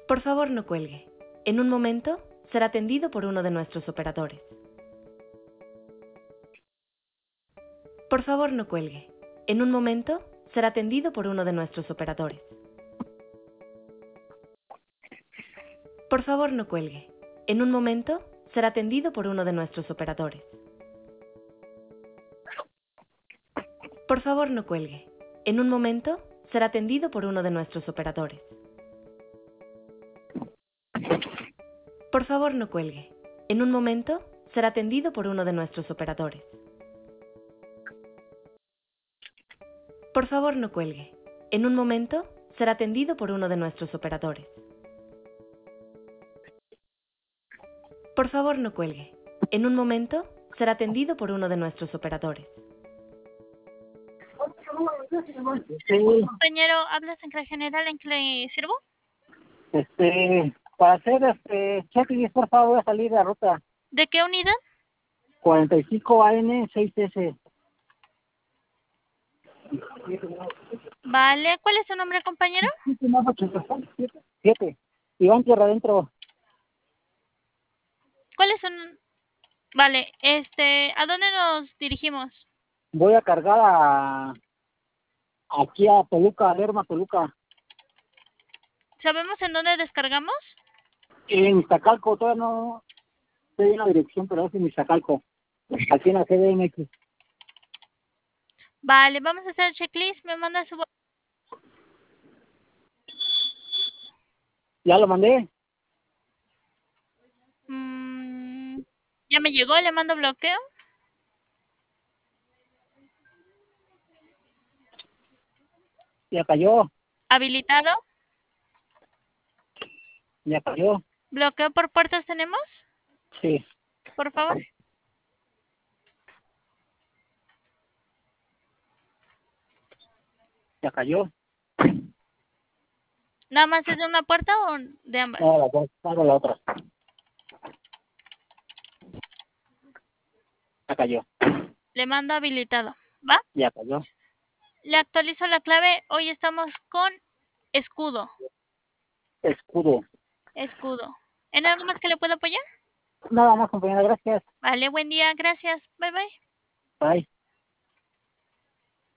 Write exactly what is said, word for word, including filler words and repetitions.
Por favor, no cuelgue. En un momento será atendido por uno de nuestros operadores. Por favor, no cuelgue. En un momento será atendido por uno de nuestros operadores. Por favor, no cuelgue. En un momento será atendido por uno de nuestros operadores. Por favor, no cuelgue. En un momento será atendido por uno de nuestros operadores. Por favor, no cuelgue. En un momento será atendido por uno de nuestros operadores. Por favor, no cuelgue. En un momento será atendido por uno de nuestros operadores. Por favor, no cuelgue. En un momento será atendido por uno de nuestros operadores. Sí, Compañero, ¿hablas en clase general? ¿En qué le sirvo? este, para hacer este checklist, por favor, voy a salir de la ruta ¿De qué unidad? cuarenta y cinco A N seis S. Vale, ¿cuál es su nombre, compañero? siete. Iván Tierra Adentro. ¿Cuál es su... n- Vale, este, ¿a dónde nos dirigimos? Voy a cargar a aquí a Toluca, a Lerma, Toluca. ¿Sabemos en dónde descargamos? En Iztacalco, todavía no estoy en la dirección, pero es en Iztacalco. Aquí en la C D M X. Vale, vamos a hacer el checklist. Me manda su... Ya lo mandé. Mm, ya me llegó, le mando bloqueo. Ya cayó. Habilitado. Ya cayó. ¿Bloqueo por puertas tenemos? Sí. Por favor. Ya cayó. ¿Nada más es de una puerta o de ambas? No, la dos. Hago la otra. Ya cayó. Le mando habilitado. ¿Va? Ya cayó. Le actualizo la clave. Hoy estamos con escudo. Escudo. Escudo. ¿En algo más que le puedo apoyar? Nada más, compañera. Gracias. Vale, buen día. Gracias. Bye bye. Bye.